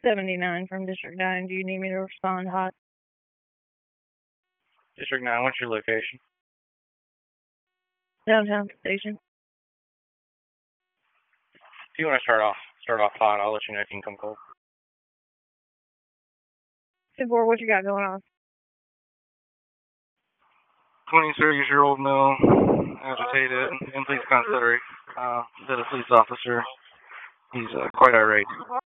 79 from District 9. Do you need me to respond hot? District 9, what's your location? Downtown station. If you want to start off hot, I'll let you know if you can come cold. 2-4, what you got going on? 23-year-old male, agitated, in police custody. Is a police officer. He's quite irate.